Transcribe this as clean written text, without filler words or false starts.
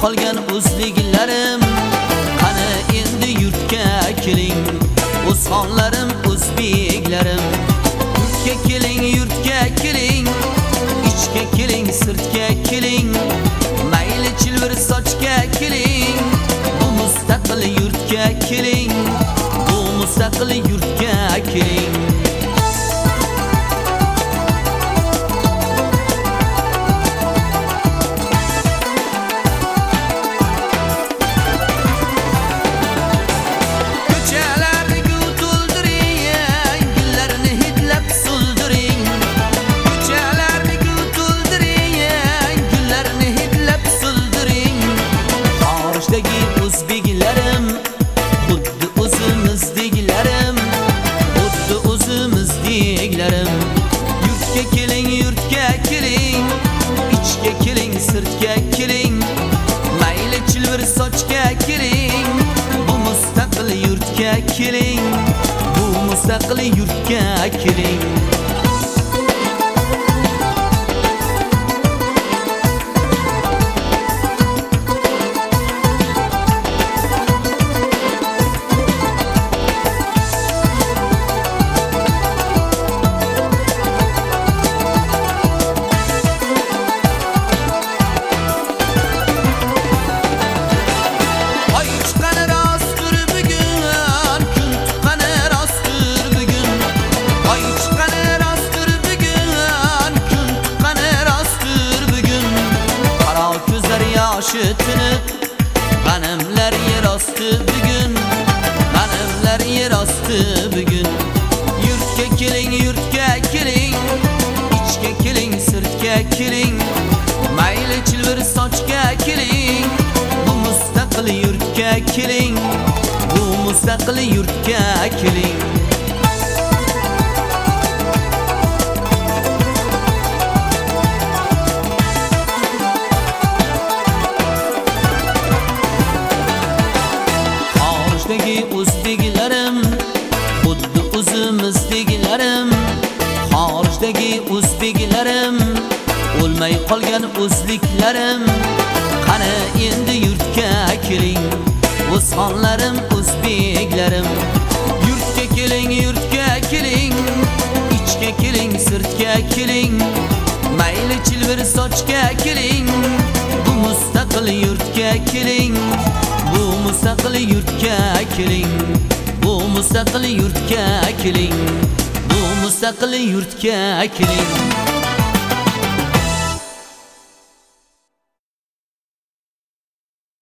qolgan o'zliklarim, qani endi yurtga keling, o'z xonlarim, o'zbeklarim. Yurtga keling, yurtga keling, ichga keling, sirtga keling, mayli chilvir sochga keling, bu mustaqil yurtga keling, bu mustaqil yurtga keling. O'zbeklarim, xuddi o'zimizdaglarim, xuddi o'zimizdaglarim. Yurtga keling, yurtga keling, ichga keling, sirtga keling, mayli chilvir sochga keling, bu mustaqil yurtga keling, bu mustaqil yurtga keling. Tinib, g'animlar yer osti bugun, g'animlar yer osti bugun. Yurtga keling, yurtga keling, ichga keling, sirtga keling, mayli chilvir sochga keling, bu mustaqil yurtga keling, bu mustaqil yurtga keling. O'zbeklarim, xuddi o'zimizdaglarim, xorijdagi o'zbeklarim, o'lmay qolgan o'zliklarim, qani endi yurtga keling, o'z xonlarim, o'zbeklarim. Yurtga keling, yurtga keling, ichga keling, sirtga keling, mayli chilvir sochga keling, bu mustaqil yurtga keling, bu mustaqil yurtga keling, bu mustaqil yurtga keling, bu mustaqil yurtga keling.